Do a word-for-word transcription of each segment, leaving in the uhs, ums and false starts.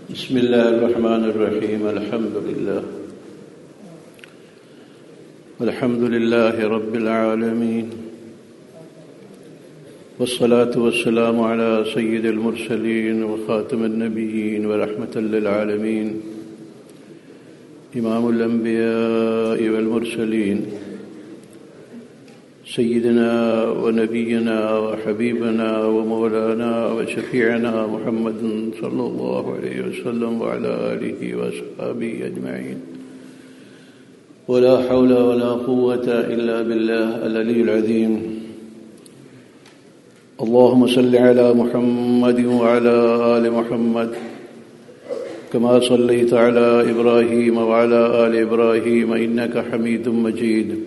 بسم الله الرحمن الرحيم. الحمد لله الحمد لله رب العالمين، والصلاة والسلام على سيد المرسلين وخاتم النبيين ورحمة للعالمين، إمام الأنبياء والمرسلين، سيدنا ونبينا وحبيبنا ومولانا وشفيعنا محمد صلى الله عليه وسلم وعلى آله وأصحابه أجمعين، ولا حول ولا قوة إلا بالله العلي العظيم. اللهم صل على محمد وعلى آل محمد كما صليت على إبراهيم وعلى آل إبراهيم إنك حميد مجيد.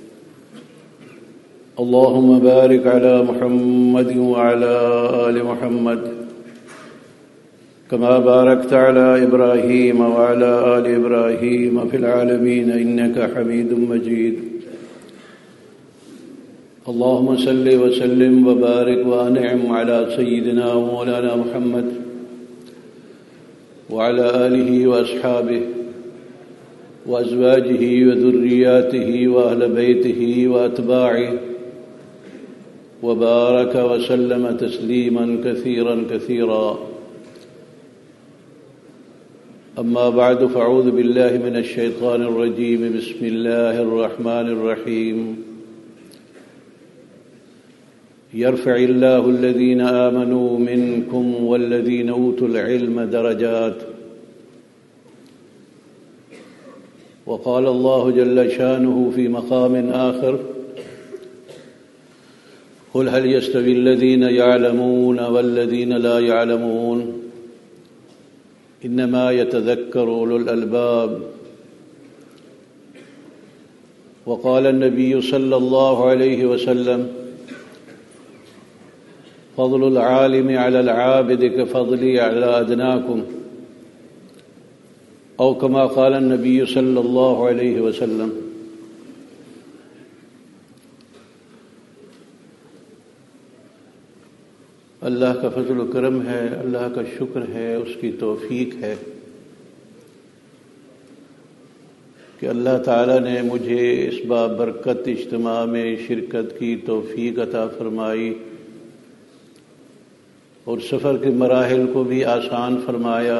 اللهم بارك على محمد وعلى آل محمد كما باركت على إبراهيم وعلى آل إبراهيم في العالمين إنك حميد مجيد. اللهم صل وسلم وبارك وأنعم على سيدنا ومولانا محمد وعلى آله وأصحابه وأزواجه وذرياته وأهل بيته وأتباعه وبارك وسلم تسليما كثيرا كثيرا. أما بعد، فأعوذ بالله من الشيطان الرجيم. بسم الله الرحمن الرحيم. يرفع الله الذين آمنوا منكم والذين أوتوا العلم درجات. وقال الله جل شانه في مقام آخر: قل هل يستوي الذين يعلمون والذين لا يعلمون إنما يتذكر أولو الألباب. وقال النبي صلى الله عليه وسلم: فضل العالم على العابد كفضلي على أدناكم، أو كما قال النبي صلى الله عليه وسلم. اللہ کا فضل و کرم ہے، اللہ کا شکر ہے، اس کی توفیق ہے کہ اللہ تعالیٰ نے مجھے اس بابرکت اجتماع میں شرکت کی توفیق عطا فرمائی اور سفر کے مراحل کو بھی آسان فرمایا.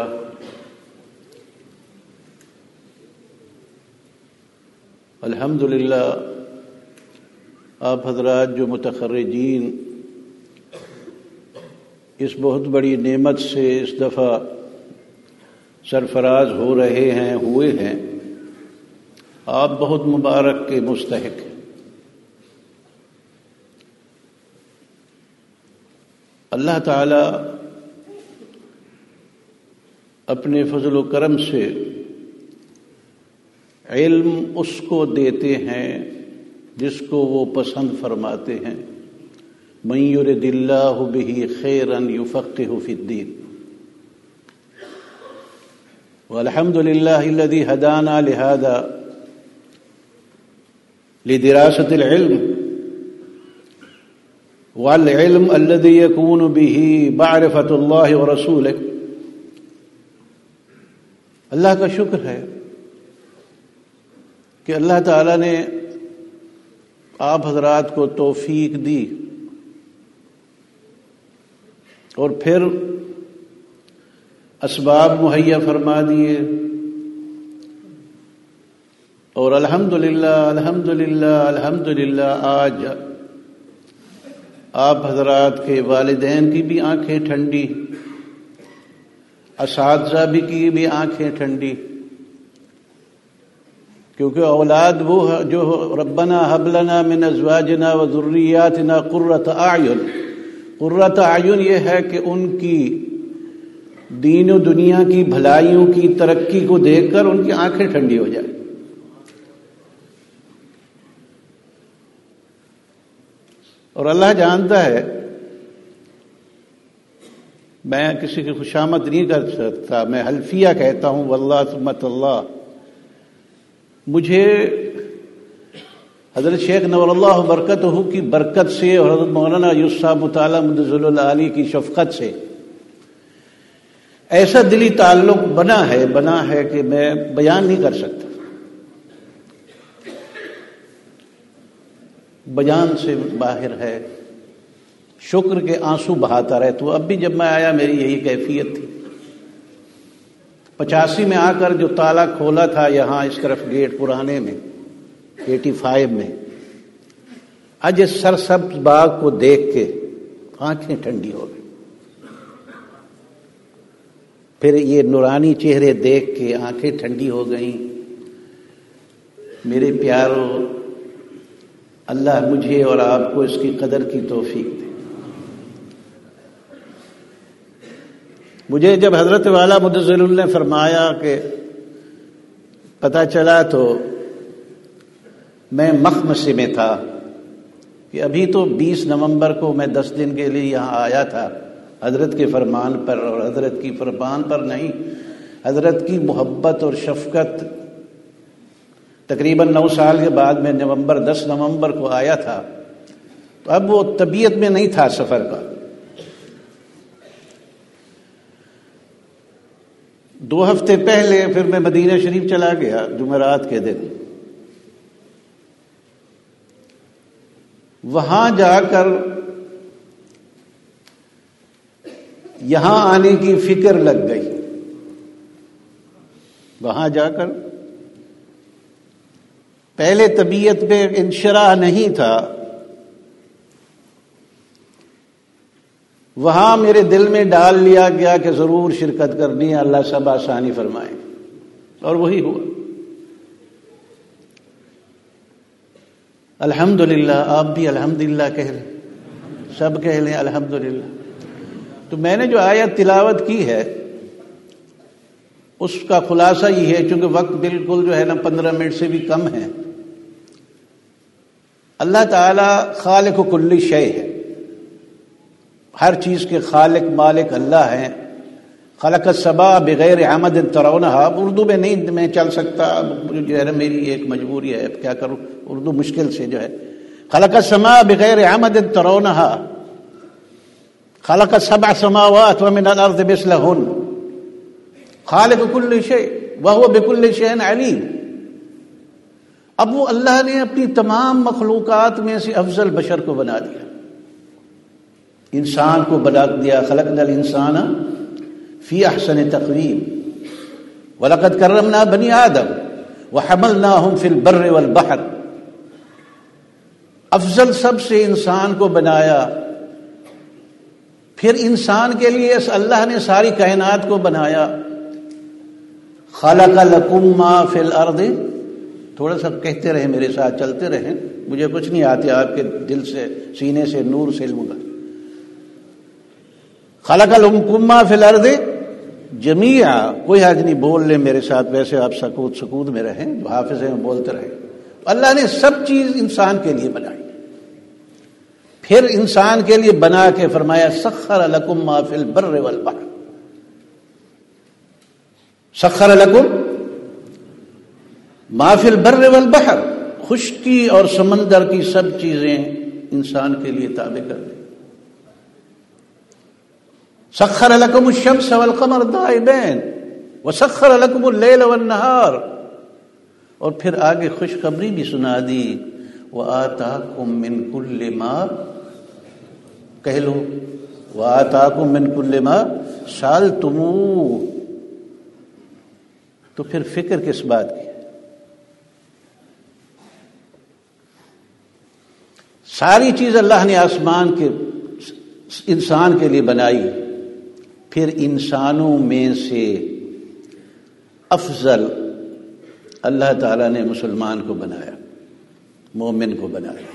الحمدللہ آپ حضرات جو متخرجین اس بہت بڑی نعمت سے اس دفعہ سرفراز ہو رہے ہیں ہوئے ہیں، آپ بہت مبارک کے مستحق ہیں. اللہ تعالی اپنے فضل و کرم سے علم اس کو دیتے ہیں جس کو وہ پسند فرماتے ہیں. من يرد الله به خيرا يفقهه في الدين. والحمد لله الذي هدانا لهذا لدراسة العلم، والعلم الذي يكون به معرفة الله ورسوله. اللہ کا شکر ہے کہ اللہ تعالی نے آپ حضرات کو توفیق دی اور پھر اسباب مہیا فرما دیے، اور الحمدللہ الحمدللہ الحمدللہ آج آپ حضرات کے والدین کی بھی آنکھیں ٹھنڈی، اساتذہ بھی کی بھی آنکھیں ٹھنڈی، کیونکہ اولاد وہ جو ربنا هب لنا من ازواجنا وذریاتنا قرۃ اعین، قرۃ اعین یہ ہے کہ ان کی دین و دنیا کی بھلائیوں کی ترقی کو دیکھ کر ان کی آنکھیں ٹھنڈی ہو جائیں. اور اللہ جانتا ہے، میں کسی کی خوشامد نہیں کر سکتا، میں حلفیہ کہتا ہوں واللہ ثم اللہ. مجھے حضرت شیخ نور اللہ برکتہ کی برکت سے اور حضرت مولانا یوسف صاحب مطالعہ مدظل العالی کی شفقت سے ایسا دلی تعلق بنا ہے بنا ہے کہ میں بیان نہیں کر سکتا، بیان سے باہر ہے، شکر کے آنسو بہاتا رہے۔ تو اب بھی جب میں آیا میری یہی کیفیت تھی۔ پچاسی میں آ کر جو تالا کھولا تھا یہاں اس طرف گیٹ پرانے میں ایٹی فائیو میں، آج اس سرسبز باغ کو دیکھ کے آنکھیں ٹھنڈی ہو گئی، پھر یہ نورانی چہرے دیکھ کے آنکھیں ٹھنڈی ہو گئیں۔ میرے پیارو، اللہ مجھے اور آپ کو اس کی قدر کی توفیق دے۔ مجھے جب حضرت والا مدظل نے فرمایا کہ پتہ چلا تو میں مخمصے میں تھا کہ ابھی تو بیس نومبر کو میں دس دن کے لیے یہاں آیا تھا حضرت کے فرمان پر، اور حضرت کی فرمان پر نہیں، حضرت کی محبت اور شفقت۔ تقریباً نو سال کے بعد میں نومبر دس نومبر کو آیا تھا، تو اب وہ طبیعت میں نہیں تھا سفر کا۔ دو ہفتے پہلے پھر میں مدینہ شریف چلا گیا جمعرات کے دن۔ وہاں جا کر یہاں آنے کی فکر لگ گئی، وہاں جا کر پہلے طبیعت پہ انشراح نہیں تھا، وہاں میرے دل میں ڈال لیا گیا کہ ضرور شرکت کرنی ہے، اللہ سب آسانی فرمائے، اور وہی ہوا۔ الحمدللہ، آپ بھی الحمدللہ کہہ لیں، سب کہہ لیں الحمدللہ۔ تو میں نے جو آیت تلاوت کی ہے اس کا خلاصہ یہ ہے، چونکہ وقت بالکل جو ہے نا پندرہ منٹ سے بھی کم ہے۔ اللہ تعالی خالق کل شے ہے، ہر چیز کے خالق مالک اللہ ہیں۔ خلق السماء بغیر عمد ترونہا، اردو میں نہیں میں چل سکتا، جو ہے نا میری ایک مجبوری ہے، اب کیا کروں، اردو مشکل سے جو ہے۔ خلق السماء بغیر عمد ترونہا، خلق سبع سماوات ومن الارض مثلہن، خالق کل شیء وہو بکل شیء علیم۔ اب وہ اللہ نے اپنی تمام مخلوقات میں سے افضل بشر کو بنا دیا، انسان کو بنا دیا۔ خلقنا الانسان فی احسن تقویم وَلَقَدْ كَرَّمْنَا بَنِي آدَمَ وَحَمَلْنَاهُمْ فِي الْبَرِّ وَالْبَحْرِ، افضل سب سے انسان کو بنایا۔ پھر انسان کے لیے اس اللہ نے ساری کائنات کو بنایا۔ خَلَقَ لَكُم مَّا فِي الْأَرْضِ، تھوڑا سا کہتے رہے میرے ساتھ، چلتے رہیں، مجھے کچھ نہیں آتے، آپ کے دل سے سینے سے نور سے علم کا۔ خَلَقَ لَكُم مَّا فِي الْأَرْضِ جميعا، کوئی حاج نہیں، بول لیں میرے ساتھ، ویسے آپ سکوت سکوت میں رہیں، جو حافظ ہیں بولتے رہیں۔ اللہ نے سب چیز انسان کے لیے بنائی، پھر انسان کے لیے بنا کے فرمایا سخر لکم ما فی البر والبحر، سخر لکم ما فی البر والبحر، خشکی اور سمندر کی سب چیزیں انسان کے لیے تابع کر دی۔ سخر لکم الشمس والقمر دائبین وسخر لکم اللیل والنہار، اور پھر آگے خوشخبری بھی سنا دی، وآتاکم من کل ما، کہہ لو وآتاکم من کل ما سألتموہ۔ تو پھر فکر کس بات کی؟ ساری چیز اللہ نے آسمان کے انسان کے لیے بنائی، پھر انسانوں میں سے افضل اللہ تعالیٰ نے مسلمان کو بنایا، مومن کو بنایا،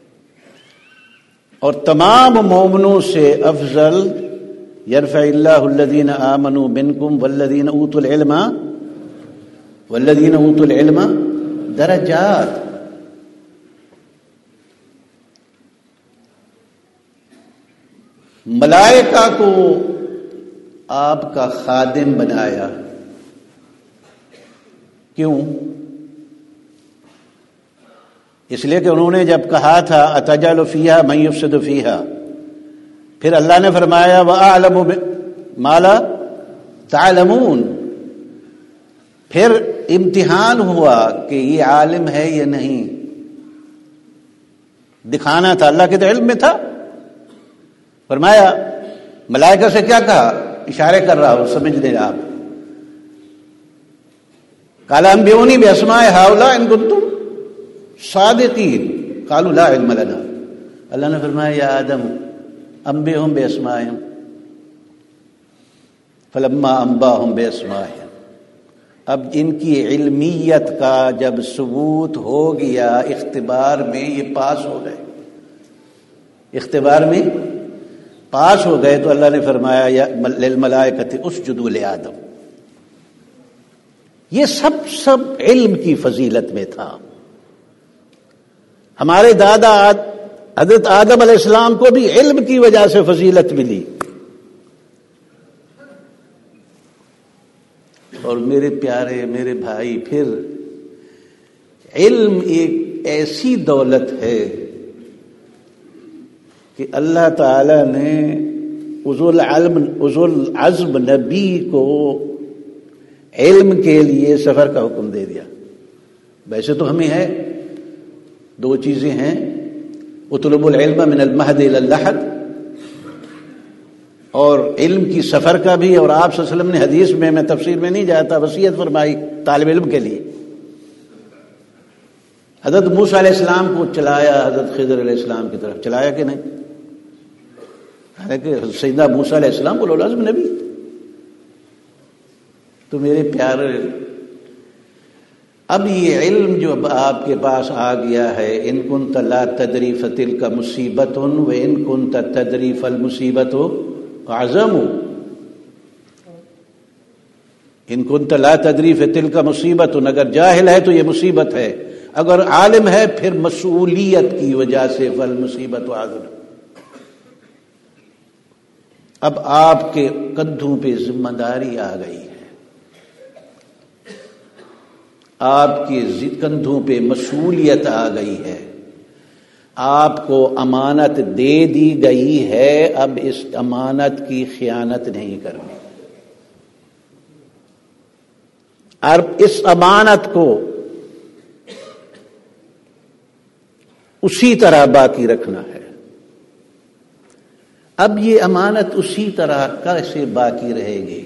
اور تمام مومنوں سے افضل یرفع اللہ الذین آمنوا منکم والذین اوتوا العلم والذین اوتوا العلم درجات۔ ملائکہ کو آپ کا خادم بنایا، کیوں؟ اس لیے کہ انہوں نے جب کہا تھا اتجعل فیہا من یفسد فیہا، پھر اللہ نے فرمایا وَأَعْلَمُ مَا لَا تعلمون، پھر امتحان ہوا کہ یہ عالم ہے یا نہیں، دکھانا تھا، اللہ کے تو علم میں تھا. فرمایا ملائکہ سے کیا کہا، اشارے کر رہا ہوں سمجھ لیں آپ. قال انبئونی باسماء هؤلاء ان کنتم صادقین قالوا لا علم لنا. اللہ نے فرمایا یا آدم انبئہم باسمائہم فلما انباہم باسمائہم. اب ان کی علمیت کا جب ثبوت ہو گیا اختبار میں، یہ پاس ہو گئے، اختبار میں پاس ہو گئے، تو اللہ نے فرمایا یا للملائکۃ اسجدوا لآدم. یہ سب سب علم کی فضیلت میں تھا. ہمارے دادا حضرت آدم علیہ السلام کو بھی علم کی وجہ سے فضیلت ملی. اور میرے پیارے میرے بھائی، پھر علم ایک ایسی دولت ہے کہ اللہ تعالی نے اولو العلم اولو العزم نبی کو علم کے لیے سفر کا حکم دے دیا. ویسے تو ہمیں ہے دو چیزیں ہیں، اطلب العلم من المہد الی اللحد، اور علم کی سفر کا بھی. اور آپ صلی اللہ علیہ وسلم نے حدیث میں، میں تفسیر میں نہیں جاتا، وصیت فرمائی طالب علم کے لیے. حضرت موسیٰ علیہ السلام کو چلایا حضرت خضر علیہ السلام کی طرف، چلایا کہ نہیں؟ حالانکہ سیدنا موسیٰ علیہ السلام اولو العزم نبی. تو میرے پیارے، اب یہ علم جو اب آپ کے پاس آ گیا ہے، ان کنت لا تدری فتلک مصیبۃ و ان کنت تدری فالمصیبۃ اعظم. ان کنت لا تدری فتلک مصیبۃ، اگر جاہل ہے تو یہ مصیبت ہے، اگر عالم ہے پھر مسئولیت کی وجہ سے فالمصیبۃ اعظم. اب آپ کے کندھوں پہ ذمہ داری آ گئی ہے، آپ کے کندھوں پہ مسئولیت آ گئی ہے، آپ کو امانت دے دی گئی ہے، اب اس امانت کی خیانت نہیں کرنی، اور اس امانت کو اسی طرح باقی رکھنا ہے. اب یہ امانت اسی طرح کیسے باقی رہے گی؟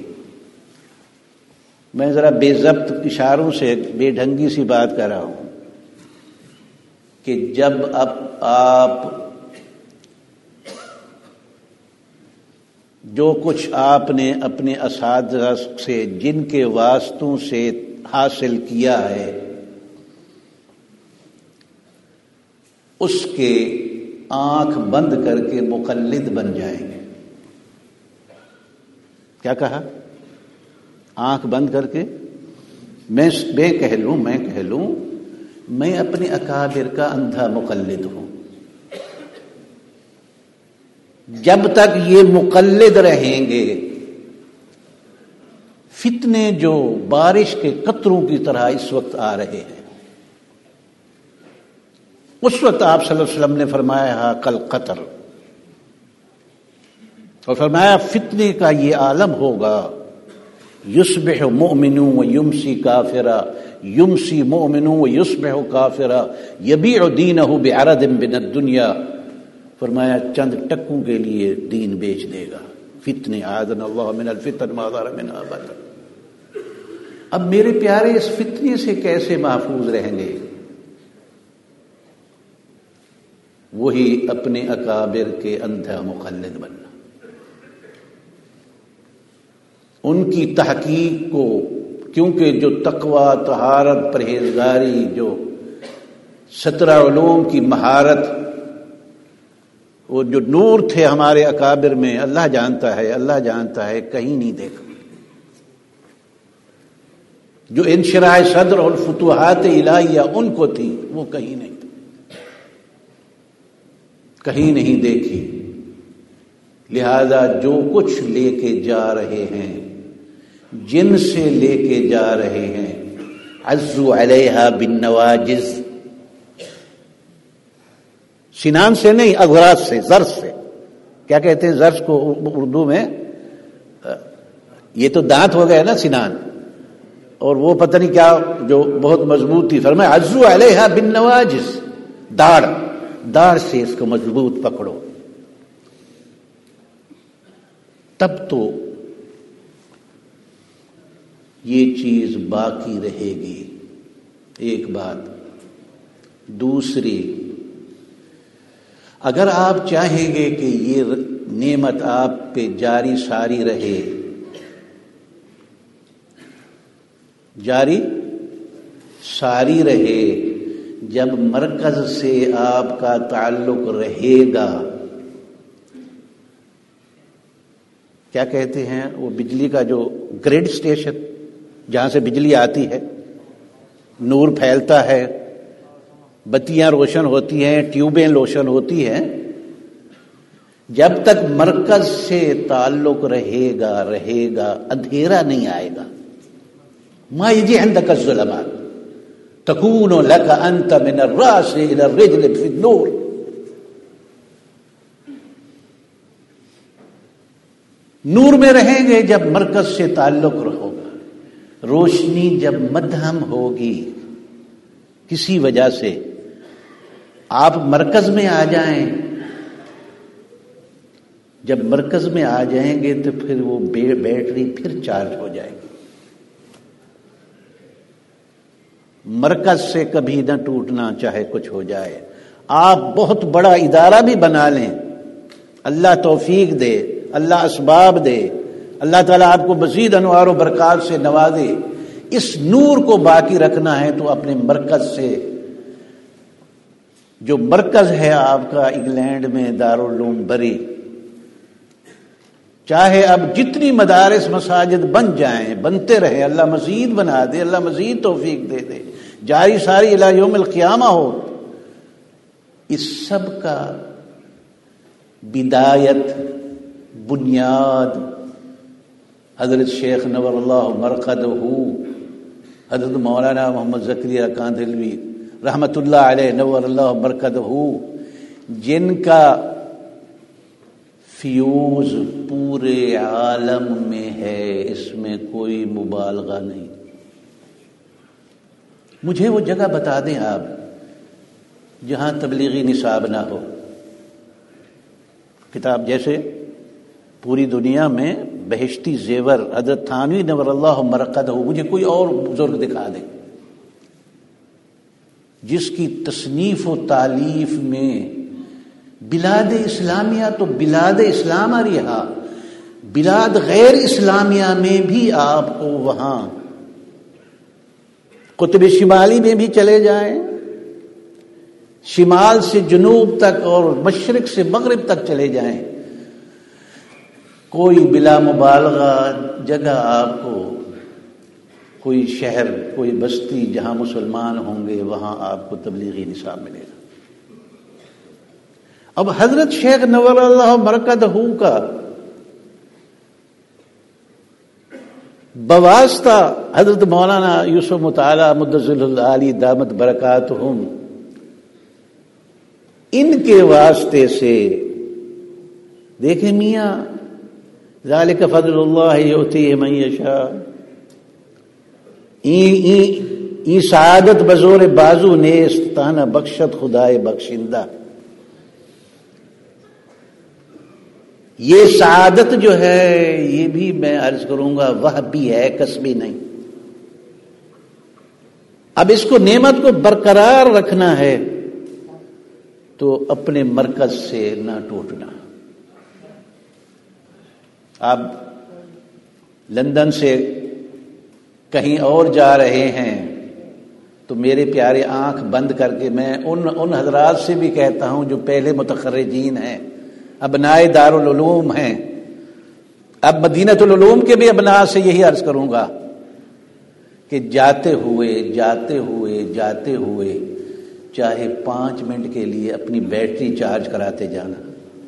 میں ذرا بے ضبط اشاروں سے بے ڈھنگی سی بات کر رہا ہوں کہ جب اب آپ جو کچھ آپ نے اپنے اساتذہ سے، جن کے واسطوں سے حاصل کیا ہے، اس کے آنکھ بند کر کے مقلد بن جائیں گے. کیا کہا؟ آنکھ بند کر کے میں میں کہہ لوں میں کہہ لوں میں اپنے اکابر کا اندھا مقلد ہوں. جب تک یہ مقلد رہیں گے، فتنے جو بارش کے قطروں کی طرح اس وقت آ رہے ہیں، اس وقت آپ صلی اللہ علیہ وسلم نے فرمایا کل قطر، اور فرمایا فتنے کا یہ عالم ہوگا، یصبح مؤمن و یمسی کافرا، یمسی مؤمن و یصبح کافرا، یبیع دینہ بعرض من الدنیا. فرمایا چند ٹکوں کے لیے دین بیچ دے گا. فتنے اعاذنا اللہ من الفتن ما ظہر منها بطن. اب میرے پیارے، اس فتنے سے کیسے محفوظ رہیں گے؟ وہی اپنے اکابر کے اندھا مقلد بننا، ان کی تحقیق کو. کیونکہ جو تقوی، طہارت، پرہیزگاری، جو سترہ علوم کی مہارت، وہ جو نور تھے ہمارے اکابر میں، اللہ جانتا ہے اللہ جانتا ہے کہیں نہیں دیکھا. جو انشراح صدر اور فتوحات الہیہ ان کو تھی، وہ کہیں نہیں تھی، کہیں نہیں دیکھی. لہذا جو کچھ لے کے جا رہے ہیں، جن سے لے کے جا رہے ہیں، عزو علیہا بالنواجز، سنان سے نہیں، اغراض سے، زرس سے. کیا کہتے ہیں زرس کو اردو میں؟ یہ تو دانت ہو گئے نا سنان، اور وہ پتہ نہیں کیا جو بہت مضبوط تھی، فرمایا عزو علیہا بالنواجز، داڑھ داڑھ سے اس کو مضبوط پکڑو، تب تو یہ چیز باقی رہے گی۔ ایک بات۔ دوسری، اگر آپ چاہیں گے کہ یہ نعمت آپ پہ جاری ساری رہے، جاری ساری رہے، جب مرکز سے آپ کا تعلق رہے گا، کیا کہتے ہیں وہ بجلی کا جو گریڈ اسٹیشن جہاں سے بجلی آتی ہے، نور پھیلتا ہے، بتیاں روشن ہوتی ہیں، ٹیوبیں روشن ہوتی ہیں، جب تک مرکز سے تعلق رہے گا رہے گا اندھیرا نہیں آئے گا۔ ما یجی عندک الظلمات تکون لک انت من الراس الى الرجل فی النور۔ نور میں رہیں گے جب مرکز سے تعلق رہو گا۔ روشنی جب مدھم ہوگی کسی وجہ سے، آپ مرکز میں آ جائیں، جب مرکز میں آ جائیں گے تو پھر وہ بیٹری پھر چارج ہو جائے گی۔ مرکز سے کبھی نہ ٹوٹنا، چاہے کچھ ہو جائے۔ آپ بہت بڑا ادارہ بھی بنا لیں، اللہ توفیق دے، اللہ اسباب دے، اللہ تعالیٰ آپ کو مزید انوار و برکات سے نوازے، اس نور کو باقی رکھنا ہے تو اپنے مرکز سے، جو مرکز ہے آپ کا انگلینڈ میں دارالعلوم بری، چاہے اب جتنی مدارس مساجد بن جائیں، بنتے رہے، اللہ مزید بنا دے، اللہ مزید توفیق دے دے، جاری ساری الی یوم القیامہ ہو، اس سب کا بدایت، بنیاد حضرت شیخ نور اللہ مرقدہ، حضرت مولانا محمد زکریا کاندھلوی رحمت اللہ علیہ نور اللہ مرقدہ، جن کا فیوز پورے عالم میں ہے، اس میں کوئی مبالغہ نہیں۔ مجھے وہ جگہ بتا دیں آپ جہاں تبلیغی نصاب نہ ہو۔ کتاب جیسے پوری دنیا میں بہشتی زیور حضرت تھانوی نور اللہ مرقدہ، مجھے کوئی اور بزرگ دکھا دیں جس کی تصنیف و تالیف میں بلاد اسلامیہ تو بلاد اسلام آ رہا، بلاد غیر اسلامیہ میں بھی آپ کو وہاں قطب شمالی میں بھی چلے جائیں، شمال سے جنوب تک اور مشرق سے مغرب تک چلے جائیں، کوئی بلا مبالغہ جگہ آپ کو، کوئی شہر، کوئی بستی جہاں مسلمان ہوں گے وہاں آپ کو تبلیغی نصاب ملے گا۔ اب حضرت شیخ نور اللہ مرقدہ کا بواسطہ حضرت مولانا یوسف مطالعہ مدثر العالی دامت برکاتہم، ان کے واسطے سے دیکھیں میاں، ذالک فضل اللہ یؤتیہ من یشاء، این سعادت بزور بازو نیست تانا بخشت خدائے بخشندہ۔ یہ سعادت جو ہے یہ بھی میں عرض کروں گا وہ بھی ہے، کسبی نہیں۔ اب اس کو نعمت کو برقرار رکھنا ہے تو اپنے مرکز سے نہ ٹوٹنا۔ آپ لندن سے کہیں اور جا رہے ہیں تو میرے پیارے آنکھ بند کر کے میں ان ان حضرات سے بھی کہتا ہوں جو پہلے متخرجین ہیں، ابنائے دارالعلوم ہیں، اب مدینۃ العلوم کے بھی ابناء سے یہی عرض کروں گا کہ جاتے ہوئے جاتے ہوئے جاتے ہوئے چاہے پانچ منٹ کے لیے اپنی بیٹری چارج کراتے جانا،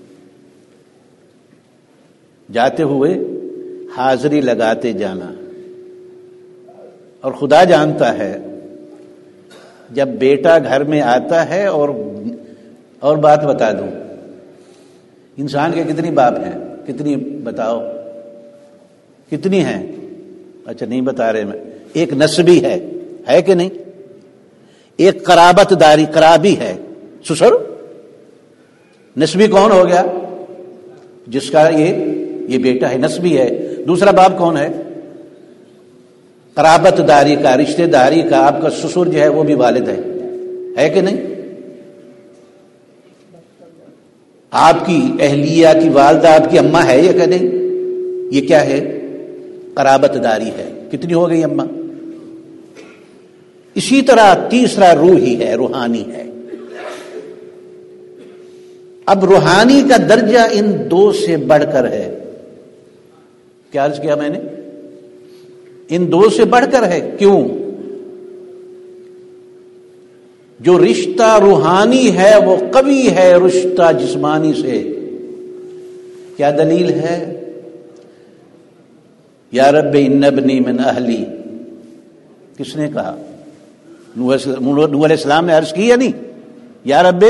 جاتے ہوئے حاضری لگاتے جانا۔ اور خدا جانتا ہے جب بیٹا گھر میں آتا ہے، اور اور بات بتا دوں، انسان کے کتنی باپ ہیں، کتنی بتاؤ، کتنی ہیں؟ اچھا نہیں بتا رہے میں. ایک نسبی ہے ہے کہ نہیں؟ ایک قرابت داری قرابی ہے سسر. نسبی کون ہو گیا؟ جس کا یہ یہ بیٹا ہے نسبی ہے. دوسرا باپ کون ہے؟ قرابت داری کا رشتہ داری کا آپ کا سسر جو ہے وہ بھی والد ہے ہے کہ نہیں؟ آپ کی اہلیہ کی والدہ آپ کی اماں ہے یا کہ نہیں؟ یہ کیا ہے؟ قرابت داری ہے. کتنی ہو گئی اماں؟ اسی طرح تیسرا روحی ہے روحانی ہے. اب روحانی کا درجہ ان دو سے بڑھ کر ہے. کیا عرض کیا میں نے؟ ان دو سے بڑھ کر ہے. کیوں؟ جو رشتہ روحانی ہے وہ قوی ہے رشتہ جسمانی سے. کیا دلیل ہے؟ یا رب ان ابنی من اہلی. کس نے کہا؟ نوح علیہ السلام نے عرض کی یا نہیں؟ یا رب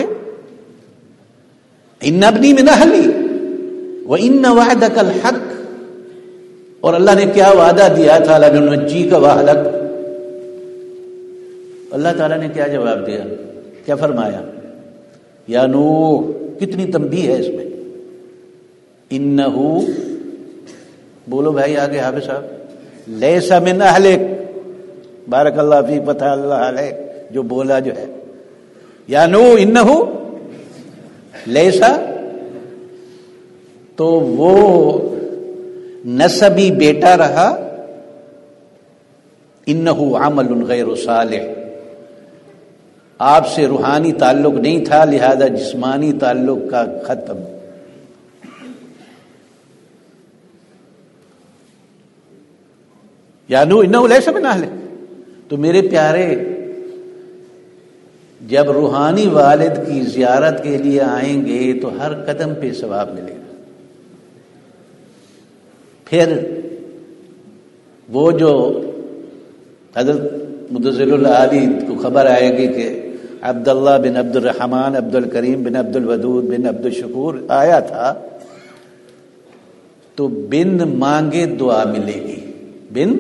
ان ابنی من اہلی وان وعدک الحق. اور اللہ نے کیا وعدہ دیا تھا؟ لننجیک واہلک. اللہ تعالیٰ نے کیا جواب دیا؟ کیا فرمایا؟ یا نوح. کتنی تنبیہ ہے اس میں. انہو بولو بھائی آگے حافظ صاحب. لیس من اہلک. بارک اللہ فیک فتح اللہ علیک. جو بولا جو ہے یا نوح انہو لیسا تو وہ نسبی بیٹا رہا. انہو عمل غیر صالح. آپ سے روحانی تعلق نہیں تھا لہذا جسمانی تعلق کا ختم. یا نوح انہو لیسا من اہلک. تو میرے پیارے جب روحانی والد کی زیارت کے لیے آئیں گے تو ہر قدم پہ ثواب ملے گا. پھر وہ جو حضرت مدثر العالی کو خبر آئے گی کہ عبداللہ بن عبد الرحمن عبد الکریم بن عبد الودود بن عبد الشکور آیا تھا تو بن مانگے دعا ملے گی. بن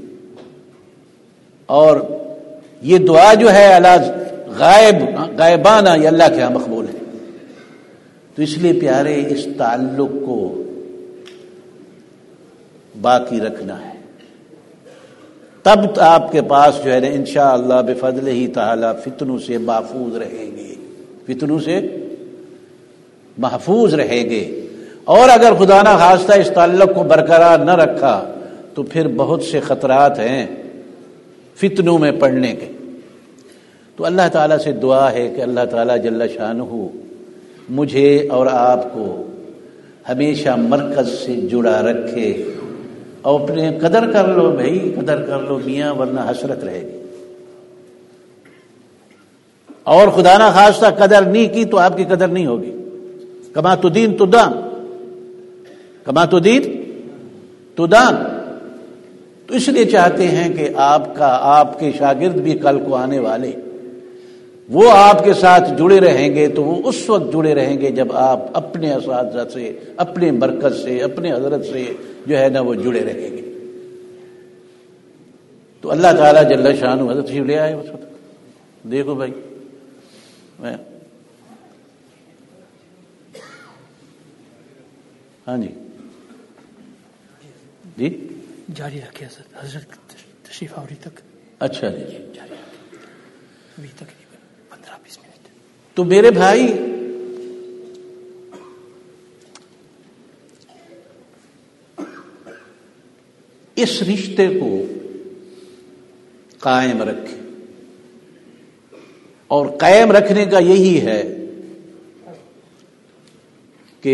اور یہ دعا جو ہے اللہ غائب غائبانہ یہ اللہ کے ہاں مقبول ہے. تو اس لیے پیارے اس تعلق کو باقی رکھنا ہے. تب آپ کے پاس جو ہے نا انشاءاللہ بفضل ہی تعالی فتنوں سے محفوظ رہیں گے. فتنوں سے محفوظ رہیں گے. اور اگر خدا نہ خواستہ اس تعلق کو برقرار نہ رکھا تو پھر بہت سے خطرات ہیں فتنوں میں پڑنے کے. تو اللہ تعالیٰ سے دعا ہے کہ اللہ تعالیٰ جل شانہ مجھے اور آپ کو ہمیشہ مرکز سے جڑا رکھے. اور اپنے قدر کر لو بھائی قدر کر لو میاں ورنہ حسرت رہے گی. اور خدا نہ خواستہ قدر نہیں کی تو آپ کی قدر نہیں ہوگی. کما تدین تدان. کما تدین تدان. تو اس لیے چاہتے ہیں کہ آپ کا آپ کے شاگرد بھی کل کو آنے والے وہ آپ کے ساتھ جڑے رہیں گے تو وہ اس وقت جڑے رہیں گے جب آپ اپنے اساتذہ سے اپنے مرکز سے اپنے حضرت سے جو ہے نا وہ جڑے رہیں گے. تو اللہ تعالیٰ جل شانہ حضرت شریف لے آئے اس وقت. دیکھو بھائی میں ہاں جی جی جاری رکھے حضرت حضرت تشریف آوری تک. اچھا جی جاری رکھے ابھی تقریباً پندرہ بیس منٹ. تو میرے بھائی اس رشتے کو قائم رکھے اور قائم رکھنے کا یہی ہے کہ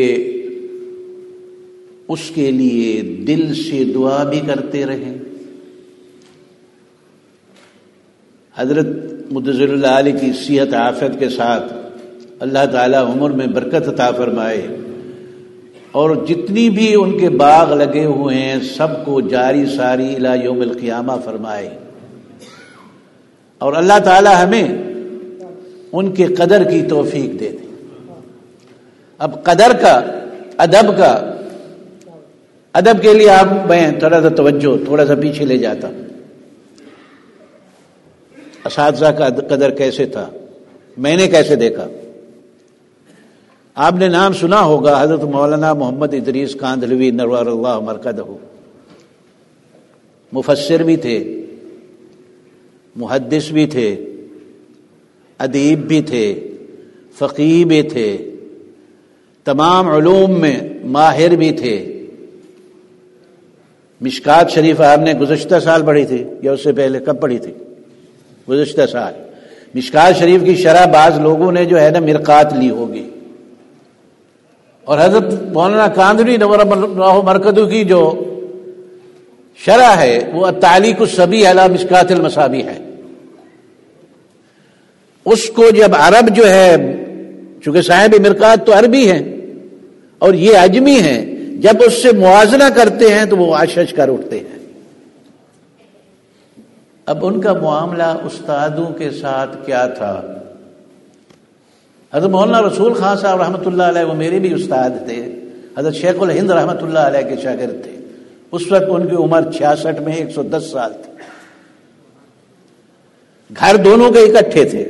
اس کے لیے دل سے دعا بھی کرتے رہیں. حضرت مدثر العالی کی صحت عافیت کے ساتھ اللہ تعالی عمر میں برکت عطا فرمائے اور جتنی بھی ان کے باغ لگے ہوئے ہیں سب کو جاری ساری الی یوم القیامہ فرمائے. اور اللہ تعالی ہمیں ان کے قدر کی توفیق دے دے. اب قدر کا ادب کا ادب کے لیے آپ میں تھوڑا سا توجہ تھوڑا سا پیچھے لے جاتا ہوں. اساتذہ کا قدر کیسے تھا، میں نے کیسے دیکھا. آپ نے نام سنا ہوگا حضرت مولانا محمد ادریس کاندھلوی نور اللہ مرکزہ. مفسر بھی تھے، محدث بھی تھے، ادیب بھی تھے، فقیہ بھی تھے، تمام علوم میں ماہر بھی تھے. مشکات شریف آپ نے گزشتہ سال پڑھی تھی یا اس سے پہلے کب پڑھی تھی؟ گزشتہ سال. مشکات شریف کی شرح بعض لوگوں نے جو ہے نا مرقات لی ہوگی، اور حضرت مولانا کاندھلوی نور اللہ مرکزہ کی جو شرح ہے وہ التعلیق الصبی علی مشکات المصابیح ہے. اس کو جب عرب جو ہے، چونکہ صاحب مرقات تو عربی ہیں اور یہ عجمی ہیں، جب اس سے موازنہ کرتے ہیں تو وہ عشش کر اٹھتے ہیں. اب ان کا معاملہ استادوں کے ساتھ کیا تھا؟ حضرت مولانا رسول خان صاحب رحمۃ اللہ علیہ وہ میرے بھی استاد تھے، حضرت شیخ الہند رحمۃ اللہ علیہ کے شاگرد تھے. اس وقت ان کی عمر چھیاسٹھ میں ایک سو دس سال تھی. گھر دونوں کے اکٹھے تھے.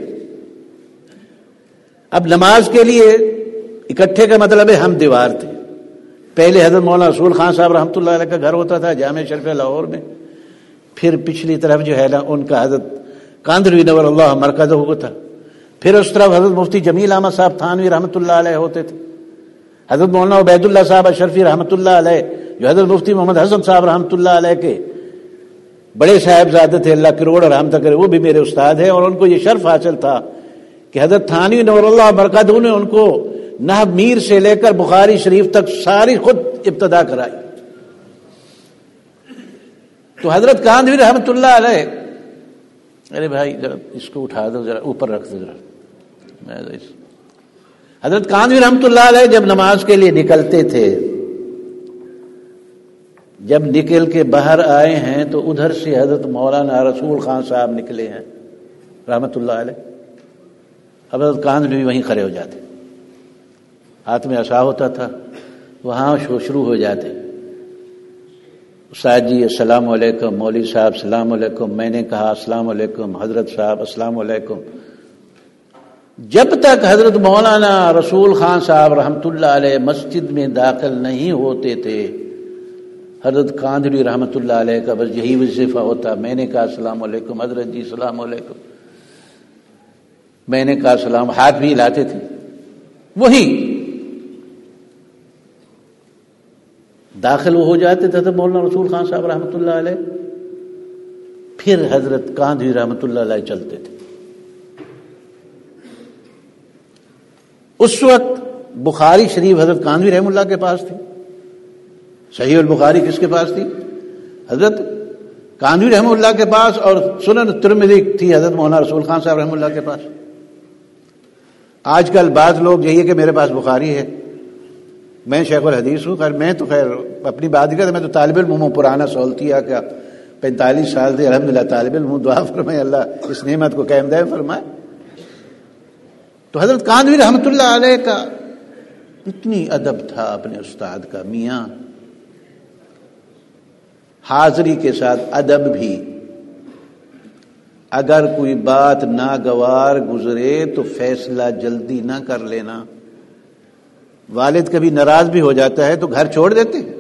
اب نماز کے لیے اکٹھے کا مطلب ہے ہم دیوار تھے. پہلے حضرت مولانا رسول خان صاحب رحمۃ اللہ علیہ کا گھر ہوتا تھا جامع شریف لاہور میں، پھر پچھلی طرف جو ہے نا ان کا حضرت کاندھلوی نور اللہ مرکزہ ہوا تھا، پھر اس طرف حضرت مفتی جمیل احمد صاحب تھانوی رحمۃ اللہ علیہ ہوتے تھے، حضرت مولانا عبید اللہ صاحب اشرفی رحمۃ اللہ علیہ جو حضرت مفتی محمد حسن صاحب رحمۃ اللہ علیہ کے بڑے صاحبزادے تھے، اللہ کروڑ رحمت کرے، وہ بھی میرے استاد ہیں. اور ان کو یہ شرف حاصل تھا کہ حضرت تھانوی نور اللہ مرکزہ نے ان کو نحو میر سے لے کر بخاری شریف تک ساری خود ابتدا کرائی. تو حضرت کاندھلوی رحمۃ اللہ علیہ، ارے بھائی ذرا اس کو اٹھا دو، ذرا اوپر رکھ دو ذرا. حضرت کاندھلوی رحمۃ اللہ علیہ جب نماز کے لیے نکلتے تھے، جب نکل کے باہر آئے ہیں تو ادھر سے حضرت مولانا رسول خان صاحب نکلے ہیں رحمۃ اللہ علیہ. حضرت کاندھلوی وہیں کھڑے ہو جاتے، ہاتھ میں عصا ہوتا تھا، وہاں شروع ہو جاتے. استاد جی السلام علیکم، مولوی صاحب السلام علیکم، میں نے کہا السلام علیکم، حضرت صاحب السلام علیکم. جب تک حضرت مولانا رسول خان صاحب رحمۃ اللہ علیہ مسجد میں داخل نہیں ہوتے تھے، حضرت کاندھلوی رحمۃ اللہ علیہ کا بس یہی وظیفہ ہوتا. میں نے کہا السلام علیکم، حضرت جی السلام علیکم، میں نے کہا السلام، ہاتھ بھی ہلاتے تھے. وہی داخل وہ ہو جاتے تھے تو مولانا رسول خان صاحب رحمۃ اللہ علیہ، پھر حضرت کاندھلوی رحمۃ اللہ علیہ چلتے تھے. اس وقت بخاری شریف حضرت کاندھلوی رحمۃ اللہ کے پاس تھی. صحیح البخاری کس کے پاس تھی؟ حضرت کاندھلوی رحمۃ اللہ کے پاس. اور سنن ترمذی تھی حضرت مولانا رسول خان صاحب رحمۃ اللہ کے پاس. آج کل بعض لوگ یہی ہے کہ میرے پاس بخاری ہے، میں شیخ الحدیث ہوں. خیر میں تو خیر اپنی بات ہی کرتا، میں تو طالب علم ہوں، پرانا سولتیا کا پینتالیس سال سے الحمدللہ طالب علم ہوں. دعا فرمائے اللہ اس نعمت کو قائم دائم فرمائے. تو حضرت کاندھلوی رحمۃ اللہ علیہ کا اتنی ادب تھا اپنے استاد کا. میاں حاضری کے ساتھ ادب بھی، اگر کوئی بات ناگوار گزرے تو فیصلہ جلدی نہ کر لینا. والد کبھی ناراض بھی ہو جاتا ہے تو گھر چھوڑ دیتے ہیں.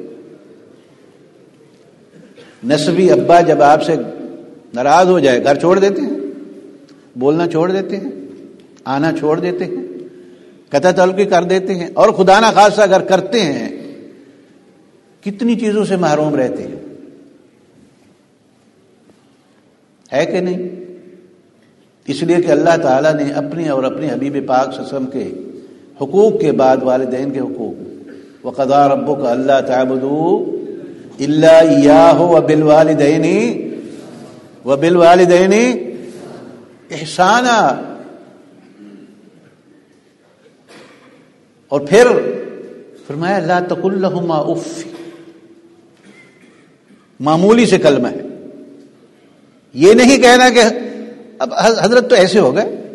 نسبی ابا جب آپ سے ناراض ہو جائے گھر چھوڑ دیتے ہیں، بولنا چھوڑ دیتے ہیں، آنا چھوڑ دیتے ہیں، قطع تعلقی کر دیتے ہیں. اور خدا نہ خاصہ اگر کرتے ہیں کتنی چیزوں سے محروم رہتے ہیں، ہے کہ نہیں؟ اس لیے کہ اللہ تعالیٰ نے اپنی اور اپنے حبیب پاک صلی اللہ علیہ وسلم کے حقوق کے بعد والدین کے حقوق، وَقَضَىٰ رَبُّكَ أَلَّا تَعْبُدُوا إِلَّا إِيَّاهُ وَبِالْوَالِدَيْنِ وَبِالْوَالِدَيْنِ إِحْسَانًا. اور پھر فرمایا لَا تَقُل لَّهُمَا أُفٍّ. معمولی سے کلمہ ہے، یہ نہیں کہنا کہ اب حضرت تو ایسے ہو گئے.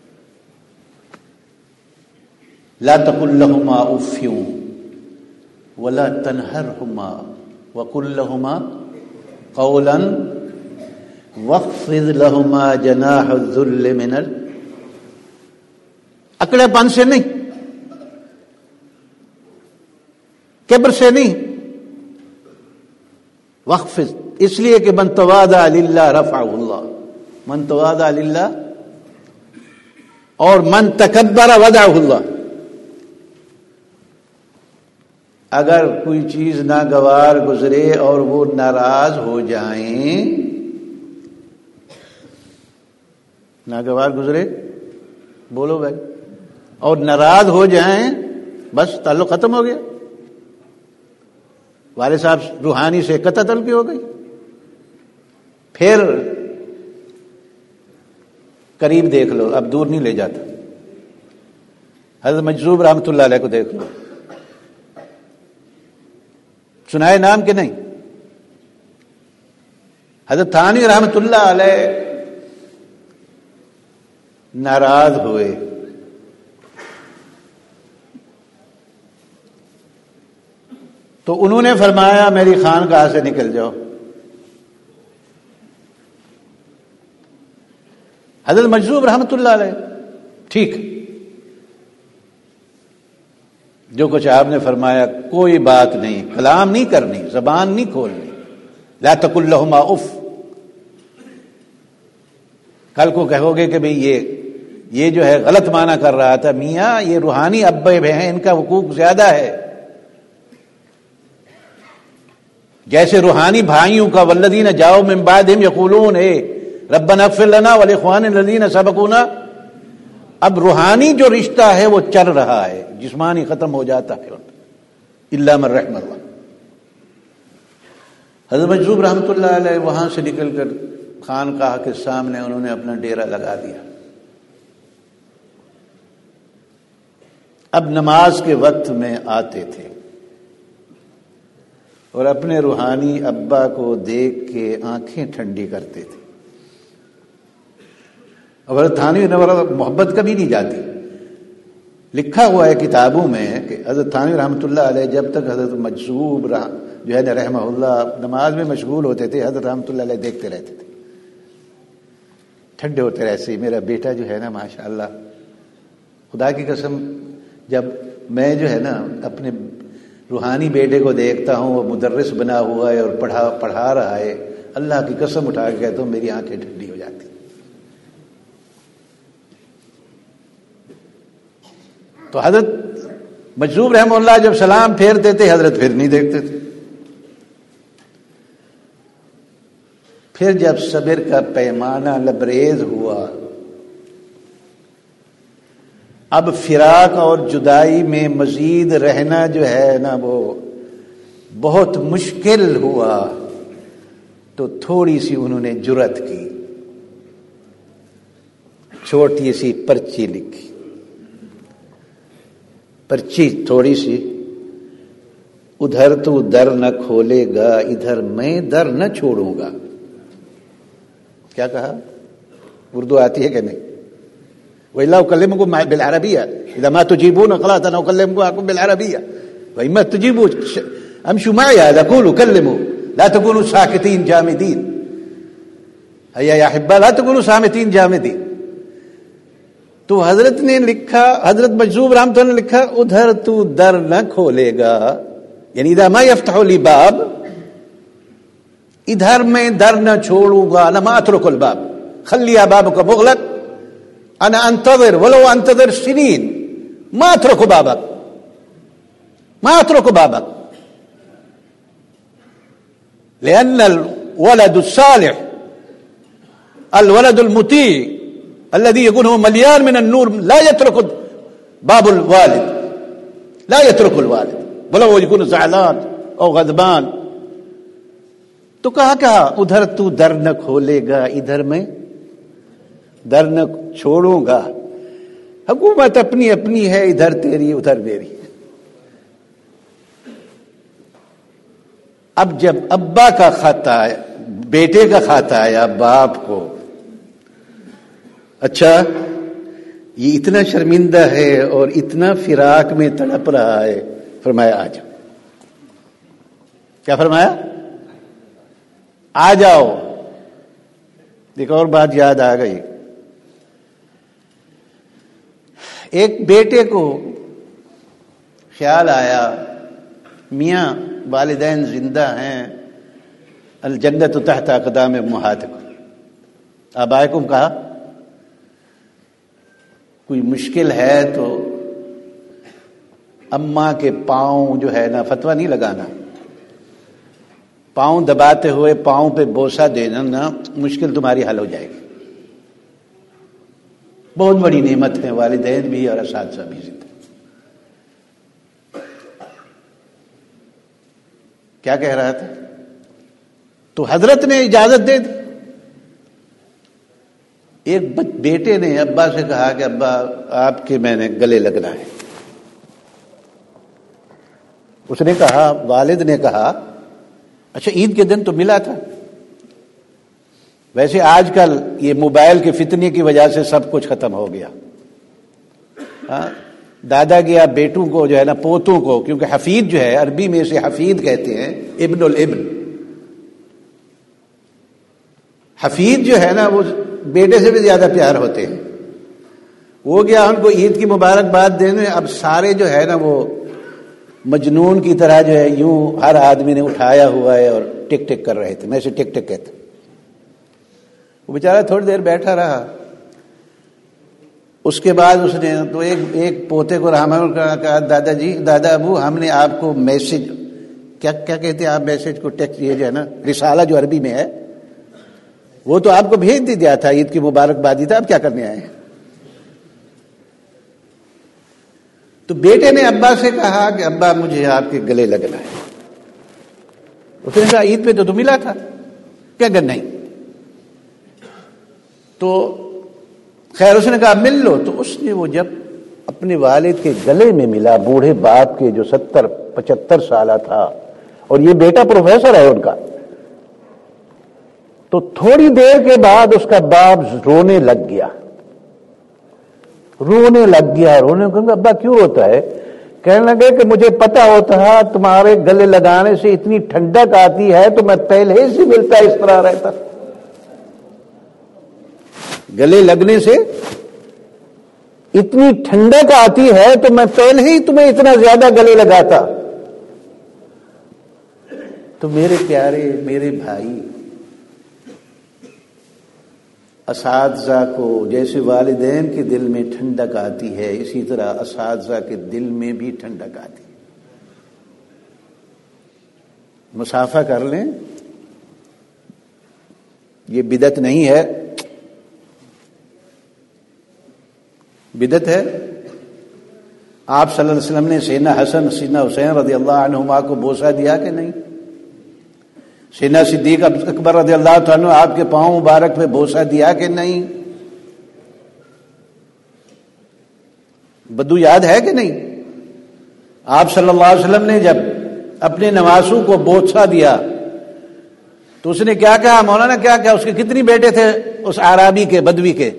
لا تقل لهما اف ولا تنہرہما وقل لہما قولا واخفض لہما جناح الذل من ال اکڑے پن سے نہیں، کبر سے نہیں، واخفض اس لیے کہ من تواضع للہ رفعہ اللہ، من تواضع للہ اور من تکبر وضعہ اللہ۔ اگر کوئی چیز ناگوار گزرے اور وہ ناراض ہو جائیں، ناگوار گزرے بولو بھائی، اور ناراض ہو جائیں، بس تعلق ختم ہو گیا، والد صاحب روحانی سے قطع طلبی ہو گئی، پھر قریب دیکھ لو، اب دور نہیں لے جاتا۔ حضرت مجذوب رحمۃ اللہ علیہ کو دیکھ لو، سنائے نام کہ نہیں؟ حضرت تھانوی رحمۃ اللہ علیہ ناراض ہوئے، تو انہوں نے فرمایا میری خانقاہ سے نکل جاؤ۔ حضرت مجذوب رحمۃ اللہ علیہ ٹھیک، جو کچھ آپ نے فرمایا کوئی بات نہیں، کلام نہیں کرنی، زبان نہیں کھولنی، لا تقل لہما اف۔ کل کو کہو گے کہ بھئی یہ یہ جو ہے غلط معنی کر رہا تھا، میاں یہ روحانی ابے ہیں، ان کا حقوق زیادہ ہے، جیسے روحانی بھائیوں کا والذین جاؤ من بعدہم یقولون اے ربنا اغفر لنا ولاخواننا الذین سبقونا۔ اب روحانی جو رشتہ ہے وہ چل رہا ہے، جسمانی ختم ہو جاتا ہے الا من رحم اللہ۔ حضرت مجذوب رحمۃ اللہ علیہ وہاں سے نکل کر خانقاہ کے سامنے انہوں نے اپنا ڈیرا لگا دیا۔ اب نماز کے وقت میں آتے تھے اور اپنے روحانی ابا کو دیکھ کے آنکھیں ٹھنڈی کرتے تھے۔ اور تھانوی محبت کبھی نہیں جاتی، لکھا ہوا ہے کتابوں میں کہ حضرت تھانوی رحمۃ اللہ علیہ جب تک حضرت مجذوب جو ہے نا رحمہ اللہ نماز میں مشغول ہوتے تھے، حضرت رحمۃ اللہ علیہ دیکھتے رہتے تھے، ٹھنڈے ہوتے رہتے۔ میرا بیٹا جو ہے نا ماشاء اللہ، خدا کی قسم، جب میں جو ہے نا اپنے روحانی بیٹے کو دیکھتا ہوں، وہ مدرس بنا ہوا ہے اور پڑھا پڑھا رہا ہے، اللہ کی قسم اٹھا کے کہتا ہوں میری آنکھیں ٹھنڈی ہو جاتی۔ تو حضرت مجذوب رحمہ اللہ جب سلام پھیرتے تھے، حضرت پھر نہیں دیکھتے تھے۔ پھر جب صبر کا پیمانہ لبریز ہوا، اب فراق اور جدائی میں مزید رہنا جو ہے نا وہ بہت مشکل ہوا، تو تھوڑی سی انہوں نے جرأت کی، چھوٹی سی پرچی لکھی، پرچی تھوڑی سی، ادھر تو در نہ کھولے گا، ادھر میں در نہ چھوڑوں گا۔ کیا کہا؟ اردو آتی ہے کہ نہیں؟ وَإِلَّا أُكَلِّمُكُم بِالْعَرَبِيَّةِ إِذَا مَا تُجِيبُونَ قَالَ أَنَا أُكَلِّمُكُم بِالْعَرَبِيَّةِ وَإِمَّا تُجِيبُوا أَمْشُوا مَعِي هَذَا قُولُوا كَلِّمُوا لَا تَكُونُوا سَاكِتِينَ جَامِدِينَ۔ هيا يا أحباء لا تكونوا صامتين جامدين۔ تو حضرت نے لکھا، حضرت مجذوب رحمۃ اللہ نے لکھا ادھر تو در نہ کھولے گا، یعنی اذا ما يفتح لي باب، ادھر میں در نہ چھوڑوں گا، انا ما اترك الباب خلي بابك مغلق، انا انتظر ولو انتظر سنين ما اترك بابك، ما اترك بابك، لان الولد الصالح الولد المطيع الذي يكون هو مليان من النور لا يترك باب الوالد، لا يترك الوالد ولو يكون زعلان او غضبان۔ تو کہا کہا ادھر تو در نہ کھولے گا، ادھر میں در نہ چھوڑوں گا، حکومت اپنی اپنی ہے، ادھر تیری ادھر میری۔ اب جب ابا کا خط آیا، بیٹے کا خط آیا باپ کو، اچھا یہ اتنا شرمندہ ہے اور اتنا فراق میں تڑپ رہا ہے، فرمایا آ جاؤ۔ کیا فرمایا؟ آ جاؤ. ایک اور بات یاد آ گئی. ایک بیٹے کو خیال آیا میاں والدین زندہ ہیں، الجنت تحت اقدام امہاتکم، آبائکم کہا، کوئی مشکل ہے تو اماں کے پاؤں جو ہے نا فتویٰ نہیں لگانا، پاؤں دباتے ہوئے پاؤں پہ بوسہ دینا نا، مشکل تمہاری حل ہو جائے گی. بہت بڑی نعمت ہے والدین بھی اور اساتذہ بھی زندہ. کیا کہہ رہا تھا؟ تو حضرت نے اجازت دے دی. ایک بیٹے نے ابا سے کہا کہ ابا آپ کے میں نے گلے لگنا ہے. اس نے کہا، والد نے کہا اچھا عید کے دن تو ملا تھا. ویسے آج کل یہ موبائل کے فتنے کی وجہ سے سب کچھ ختم ہو گیا. ہاں دادا گیا بیٹوں کو جو ہے نا پوتوں کو، کیونکہ حفید جو ہے عربی میں اسے حفید کہتے ہیں، ابن الابن. حفید جو ہے نا وہ بیٹے سے بھی زیادہ پیار ہوتے ہیں. وہ گیا ان کو عید کی مبارکباد دینے. اب سارے جو ہے نا وہ مجنون کی طرح جو ہے یوں ہر آدمی نے اٹھایا ہوا ہے اور ٹک ٹک کر رہے تھے. میں اسے ٹک ٹک کہتا. وہ بیچارہ تھوڑی دیر بیٹھا رہا. اس کے بعد اس نے تو ایک ایک پوتے کو رحمہ کہا، دادا جی، دادا ابو، ہم نے آپ کو میسج، کیا کیا کہتے ہیں آپ میسج کو، ٹیکسٹ، یہ جو ہے نا رسالہ جو عربی میں ہے، وہ تو آپ کو بھیج دیا تھا، عید کی مبارکبادی تھا، اب کیا کرنے آئے ہیں؟ تو بیٹے نے ابا سے کہا کہ ابا مجھے آپ کے گلے لگنا ہے. اس نے کہا عید پہ تو تو ملا تھا. کیا کہ نہیں. تو خیر اس نے کہا مل لو. تو اس نے وہ جب اپنے والد کے گلے میں ملا، بوڑھے باپ کے جو ستر پچہتر سالہ تھا، اور یہ بیٹا پروفیسر ہے ان کا، تو تھوڑی دیر کے بعد اس کا باپ رونے لگ گیا. رونے لگ گیا رونے لگا. ابا کیوں روتا ہے؟ کہنے لگے کہ مجھے پتا ہوتا ہے تمہارے گلے لگانے سے اتنی ٹھنڈک آتی ہے تو میں پہلے ہی سے ملتا اس طرح رہتا. گلے لگنے سے اتنی ٹھنڈک آتی ہے تو میں پہلے ہی تمہیں اتنا زیادہ گلے لگاتا. تو میرے پیارے، میرے بھائی، اساتذہ کو جیسے والدین کے دل میں ٹھنڈک آتی ہے، اسی طرح اساتذہ کے دل میں بھی ٹھنڈک آتی ہے. مصافحہ کر لیں، یہ بدعت نہیں ہے. بدعت ہے. آپ صلی اللہ علیہ وسلم نے سیدنا حسن سیدنا حسین رضی اللہ عنہما کو بوسہ دیا کہ نہیں؟ سیدنا صدیق اکبر رضی اللہ عنہ آپ کے پاؤں مبارک پہ بوسہ دیا کہ نہیں؟ بدو یاد ہے کہ نہیں؟ آپ صلی اللہ علیہ وسلم نے جب اپنے نواسوں کو بوسہ دیا تو اس نے کیا کہا؟ مولانا کیا کہا؟ اس کے کتنی بیٹے تھے اس اعرابی کے، بدوی کے؟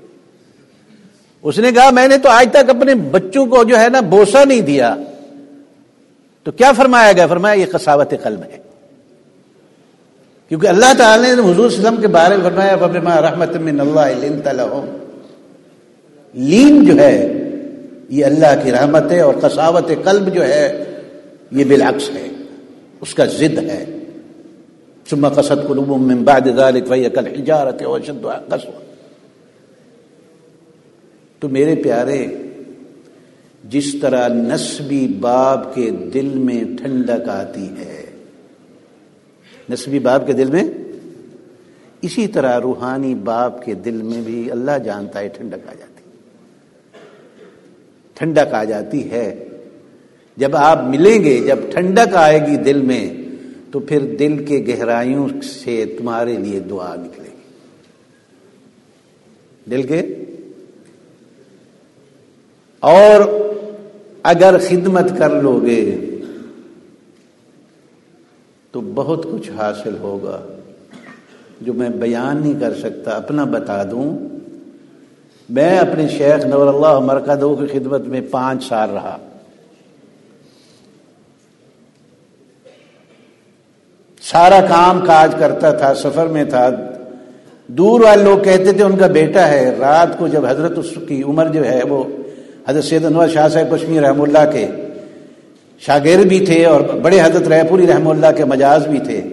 اس نے کہا میں نے تو آج تک اپنے بچوں کو جو ہے نا بوسہ نہیں دیا. تو کیا فرمایا گیا؟ فرمایا یہ قساوت قلب ہے. کیونکہ اللہ تعالی نے حضور صلی اللہ علیہ وسلم کے بارے میں فرمایا فبما رحمت من اللہ لنت لهم. لین جو ہے یہ اللہ کی رحمت ہے، اور قساوت قلب جو ہے یہ بالعکس ہے، اس کا ضد ہے. ثم قست قلوبهم من بعد ذلك فهي كالحجارة واشد قسوة. تو میرے پیارے، جس طرح نسبی باپ کے دل میں ٹھنڈک آتی ہے، نسبی باپ کے دل میں، اسی طرح روحانی باپ کے دل میں بھی اللہ جانتا ہے ٹھنڈک آ جاتی ٹھنڈک آ جاتی ہے. جب آپ ملیں گے، جب ٹھنڈک آئے گی دل میں، تو پھر دل کے گہرائیوں سے تمہارے لیے دعا نکلے گی. دل کے، اور اگر خدمت کر لو گے تو بہت کچھ حاصل ہوگا جو میں بیان نہیں کر سکتا. اپنا بتا دوں، میں اپنے شیخ نور اللہ مرکزہ کی خدمت میں پانچ سال رہا. سارا کام کاج کرتا تھا، سفر میں تھا. دور والے لوگ کہتے تھے ان کا بیٹا ہے. رات کو جب حضرت اس کی عمر جو ہے وہ حضرت سید انور شاہ صاحب کشمیر رحمہ اللہ کے شاگرد بھی تھے اور بڑے حضرت رائے پوری رحمہ اللہ کے مجاز بھی تھے.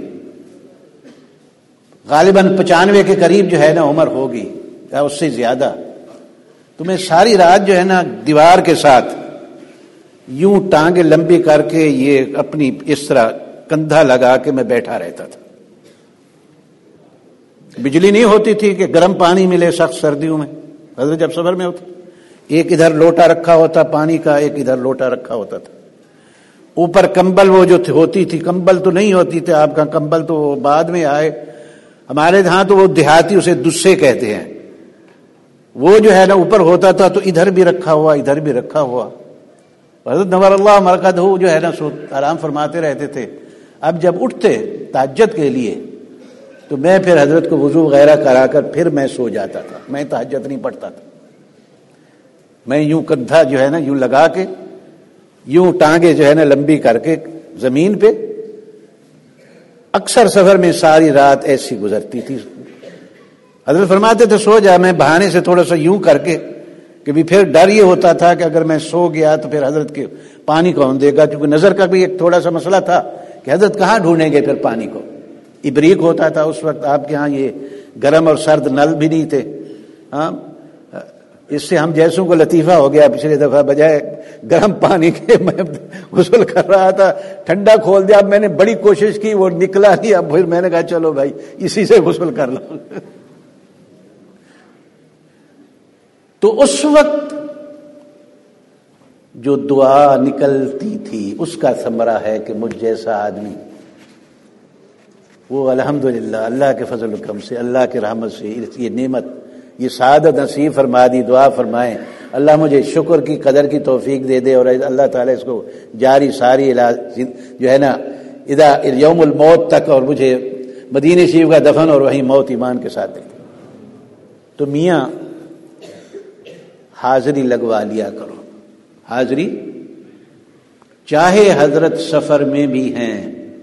غالباً پچانوے کے قریب جو ہے نا عمر ہوگی یا اس سے زیادہ. تو میں ساری رات جو ہے نا دیوار کے ساتھ یوں ٹانگیں لمبی کر کے یہ اپنی اس طرح کندھا لگا کے میں بیٹھا رہتا تھا. بجلی نہیں ہوتی تھی کہ گرم پانی ملے سخت سردیوں میں. حضرت جب سفر میں ہوتا ایک ادھر لوٹا رکھا ہوتا پانی کا، ایک ادھر لوٹا رکھا ہوتا تھا. اوپر کمبل وہ جو ہوتی تھی، کمبل تو نہیں ہوتی تھی آپ کا، کمبل تو بعد میں آئے. ہمارے یہاں تو وہ دیہاتی اسے دسے کہتے ہیں. وہ جو ہے نا اوپر ہوتا تھا تو ادھر بھی رکھا ہوا ادھر بھی رکھا ہوا. حضرت نور اللہ مرقدہ جو ہے نا سو آرام فرماتے رہتے تھے. اب جب اٹھتے تہجد کے لیے تو میں پھر حضرت کو وضو وغیرہ کرا کر پھر میں سو جاتا تھا. میں تہجد نہیں پڑھتا تھا. میں یوں کندھا جو ہے نا یوں لگا کے یوں ٹانگیں جو ہے نا لمبی کر کے زمین پہ. اکثر سفر میں ساری رات ایسی گزرتی تھی. حضرت فرماتے تھے سو جا. میں بہانے سے تھوڑا سا یوں کر کے کہ بھی پھر ڈر یہ ہوتا تھا کہ اگر میں سو گیا تو پھر حضرت کے پانی کون دے گا، کیونکہ نظر کا بھی ایک تھوڑا سا مسئلہ تھا کہ حضرت کہاں ڈھونڈیں گے پھر پانی کو. ابریق ہوتا تھا اس وقت آپ کے ہاں، یہ گرم اور سرد نل بھی نہیں تھے. ہاں اس سے ہم جیسوں کو لطیفہ ہو گیا. پچھلی دفعہ بجائے گرم پانی کے میں غسل کر رہا تھا، ٹھنڈا کھول دیا. اب میں نے بڑی کوشش کی وہ نکلا نہیں. اب پھر میں نے کہا چلو بھائی اسی سے غسل کر لو. تو اس وقت جو دعا نکلتی تھی اس کا ثمرہ ہے کہ مجھ جیسا آدمی وہ الحمدللہ اللہ کے فضل و کرم سے، اللہ کے رحمت سے یہ نعمت، یہ سعادت نصیب فرما دی. دعا فرمائیں اللہ مجھے شکر کی قدر کی توفیق دے دے اور اللہ تعالیٰ اس کو جاری ساری جو ہے نا ادا یوم الموت تک اور مجھے مدینہ شریف کا دفن اور وہیں موت ایمان کے ساتھ دے دے. تو میاں حاضری لگوا لیا کرو. حاضری چاہے حضرت سفر میں بھی ہیں،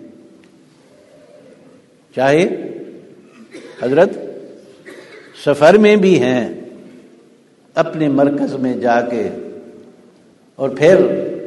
چاہے حضرت سفر میں بھی ہیں، اپنے مرکز میں جا کے اور پھر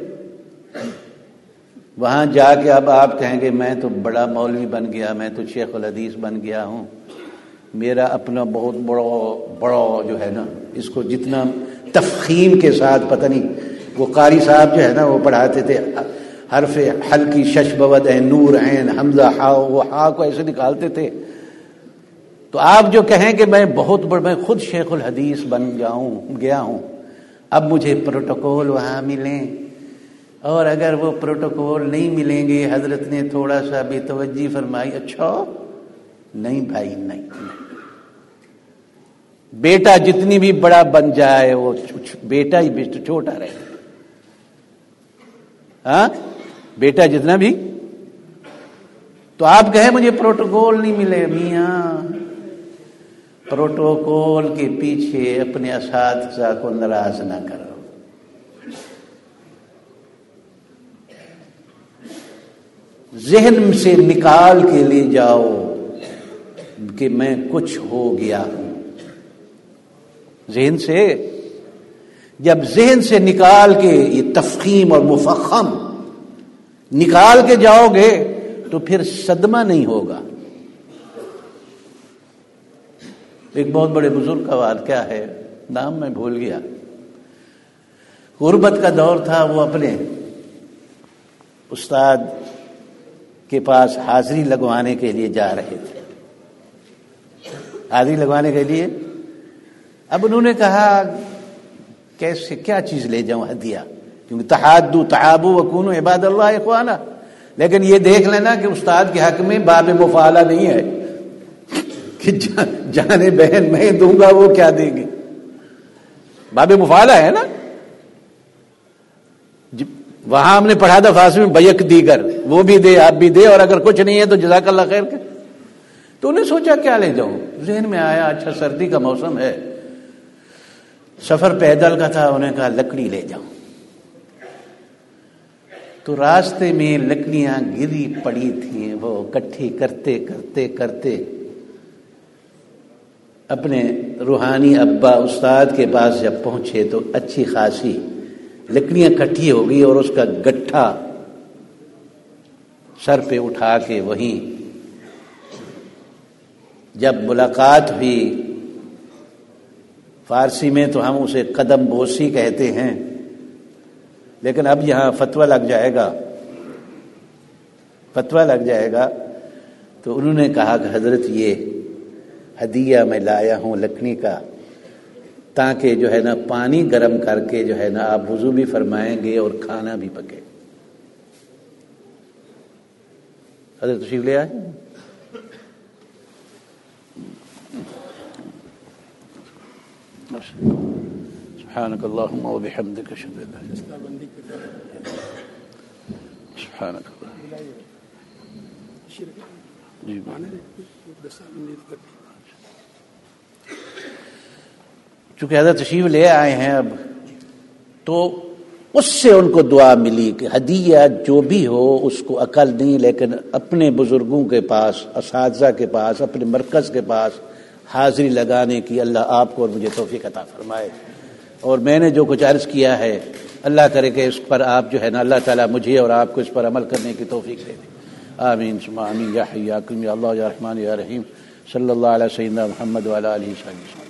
وہاں جا کے اب آپ کہیں گے میں تو بڑا مولوی بن گیا، میں تو شیخ الحدیث بن گیا ہوں، میرا اپنا بہت بڑا بڑا جو ہے نا، اس کو جتنا تفخیم کے ساتھ پتہ نہیں. وہ قاری صاحب جو ہے نا وہ پڑھاتے تھے حرف حلقی شش بود ہے نور عین حمزہ ہا، وہ ہا کو ایسے نکالتے تھے. تو آپ جو کہیں کہ میں بہت بڑا، میں خود شیخ الحدیث بن جاؤں گیا ہوں، اب مجھے پروٹوکول وہاں ملیں، اور اگر وہ پروٹوکول نہیں ملیں گے، حضرت نے تھوڑا سا بے توجہی فرمائی، اچھا نہیں بھائی نہیں, نہیں. بیٹا جتنی بھی بڑا بن جائے وہ بیٹا ہی چھوٹا رہے. ہاں بیٹا جتنا بھی. تو آپ کہیں مجھے پروٹوکول نہیں ملے. میاں پروٹوکول کے پیچھے اپنے اساتذہ کو ناراض نہ کرو. ذہن سے نکال کے لے جاؤ کہ میں کچھ ہو گیا ہوں. ذہن سے جب ذہن سے نکال کے یہ تفخیم اور مفخم نکال کے جاؤ گے تو پھر صدمہ نہیں ہوگا. ایک بہت بڑے بزرگ کا واقعہ ہے، نام میں بھول گیا. غربت کا دور تھا، وہ اپنے استاد کے پاس حاضری لگوانے کے لیے جا رہے تھے. حاضری لگوانے کے لیے اب انہوں نے کہا کیسے کیا چیز لے جاؤں ہدیہ، کیونکہ تحادو تعابو وکونو عباد اللہ اخوانا. لیکن یہ دیکھ لینا کہ استاد کے حق میں باب مفعلہ نہیں ہے کہ جانے بہن میں دوں گا وہ کیا دیں گے. باب مفعلہ ہے نا. وہاں ہم نے پڑھا تھا فارسی میں بیک دیگر، وہ بھی دے آپ بھی دے، اور اگر کچھ نہیں ہے تو جزاک اللہ خیر کے. تو انہیں سوچا کیا لے جاؤں. ذہن میں آیا اچھا سردی کا موسم ہے، سفر پیدل کا تھا، انہیں کہا لکڑی لے جاؤں. تو راستے میں لکڑیاں گری پڑی تھیں، وہ اکٹھی کرتے کرتے کرتے اپنے روحانی ابا استاد کے پاس جب پہنچے تو اچھی خاصی لکڑیاں کٹھی ہو گئی، اور اس کا گٹھا سر پہ اٹھا کے وہیں جب ملاقات ہوئی، فارسی میں تو ہم اسے قدم بوسی کہتے ہیں، لیکن اب یہاں فتویٰ لگ جائے گا فتویٰ لگ جائے گا تو انہوں نے کہا کہ حضرت یہ ہدیہ میں لایا ہوں لکڑی کا، تاکہ جو ہے نا پانی گرم کر کے جو ہے نا آپ وضو بھی فرمائیں گے اور کھانا بھی پکے۔ حضرت تشریف لے آئے۔ سبحانک اللہم و بحمدک اشہد ان لا الہ الا انت سبحانک جی چونکہ حضرت تشریف لے آئے ہیں اب، تو اس سے ان کو دعا ملی کہ ہدیہ جو بھی ہو اس کو عقل نہیں، لیکن اپنے بزرگوں کے پاس، اساتذہ کے پاس، اپنے مرکز کے پاس حاضری لگانے کی اللہ آپ کو اور مجھے توفیق عطا فرمائے۔ اور میں نے جو کچھ عرض کیا ہے اللہ کرے کہ اس پر آپ جو ہے نا اللہ تعالیٰ مجھے اور آپ کو اس پر عمل کرنے کی توفیق دے دے۔ آمین ثم آمین یا حی یا قیوم یا اللہ یا رحمان یا رحیم صلی اللہ علیہ سیدنا محمد وعلی آلہ وصحبہ۔